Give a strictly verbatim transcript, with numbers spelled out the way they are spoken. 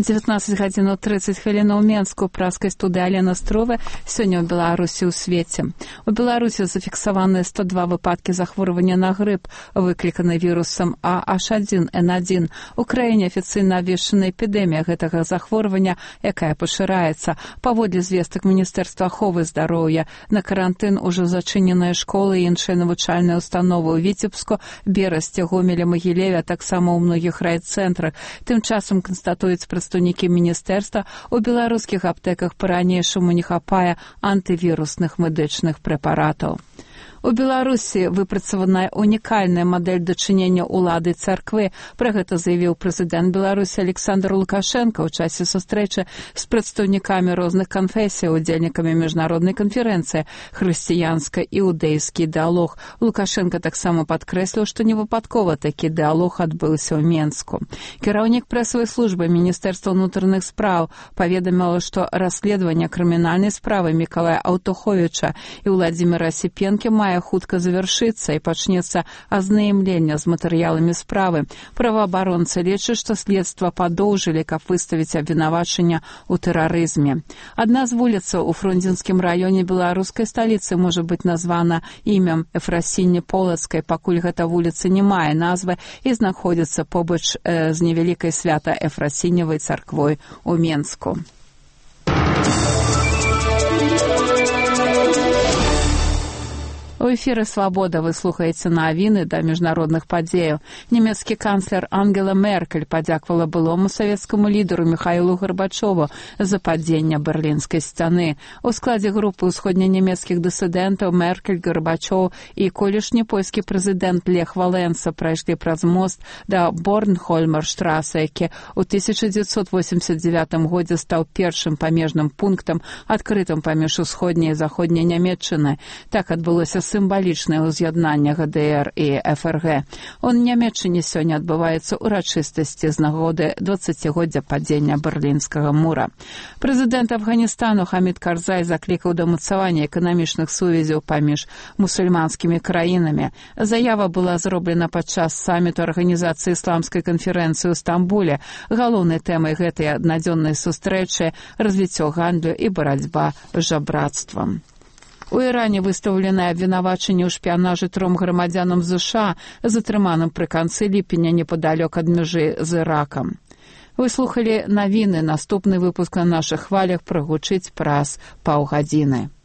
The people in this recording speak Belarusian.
дзевятнаццаць гадзін трыццаць хвілін у Менску, праскай студыі Алена Строва. Сёння ў Беларусі ў свеце. У Беларусі зафіксаваны сто два выпадкі захворвання на грып, выкліканы вірусам А Аш адзін Эн адзін. У краіне афіцыйна абвешчана эпідэмія гэтага захворвання, якая пашыраецца. Паводле звестак Міністэрства аховы здароўя, на карантын ужо зачыненыя школы і іншыя навучальныя установы ў Віцебску, Берасці, Гомелі, Магілеве, а таксама ў многіх райцэнтрах. Тым часам канстатуюць прадстаўнікі міністэрства, у беларускіх аптэках па-ранейшаму не хапае антывірусных медычных прэпаратаў. У Беларусі выпрацаваная унікальная мадэль дачынення ўлады царквы. Пра гэта заявіў прэзідэнт Беларусі Александр Лукашенко ў часе сустрэчы з прадстаўнікамі розных канфесій, удзельнікамі міжнароднай канферэнцыі «Хрысціянска-іўдэйскі дыалог». Лукашенко таксама падкрэсліў, што невыпадкова такі дыалог адбыўся ў Менску. Кіраўнік прэсавай службы Міністэрства ўнутраных спраў паведаміла, што расследаванне крымінальнай справы Мікалая Аўтуховіча і Владзіміра Асіпенкі мае хутка завяршыцца і пачнецца азнаямленне з матэрыяламі справы. Праваабаронцы лічаць, што следства падоўжылі, каб выставіць абвінавачанне ў тэрарызме. Адна з вуліцаў у Фрунзенскім раёне беларускай сталіцы можа быць названа імем Эфрасіні Полацкай, пакуль гэта вуліца не мае назвы і знаходзіцца побач э, з невялікай свята Эфрасіневай царквой у Менску. У эфіры «Свабода» вы слухаеце навіны да міжнародных падзеяў. Нямецкі канцлер Ангела Меркель падзяквала былому савецкаму лідару Міхаілу Гарбачову за падзенне Берлінскай сцяны. У складзе групы ўсходненямецкіх дысідэнтаў Меркель, Гарбачоў і колішні польскі прэзідэнт Лех Валенса прайшлі праз мост да Борнхольмер-штраса, які ў тысяча дзевяцьсот восемьдесят девятым годзе стаў першым памежным пунктам, адкрытым паміж усходняй і заходняй Нямецчынай. Так адбылося сімвалічнае ўз'яднанне Гэ Дэ Эр і Эф Эр Гэ. У Нямецчыне сёння адбываюцца ўрачыстасці з нагоды дваццацігоддзя падзення Берлінскага мура. Прэзідэнт Афганістану Хамід Карзай заклікаў да ўмацавання эканамічных сувязяў паміж мусульманскімі краінамі. Заява была зроблена падчас саміту Арганізацыі ісламскай канферэнцыі ў Стамбуле. Галоўнай тэмай гэтай аднадзённай сустрэчы развіццё гандлю і барацьба з жабрацтвам. У Іране выстаўленае абвінавачанне ў шпіянажы тром грамадзянам ЗША, затрыманым пры канцы ліпеня непадалёк ад мяжы з Іракам. Вы слухалі навіны. Наступны выпуск на нашых хвалях прагучыць праз паўгадзіны.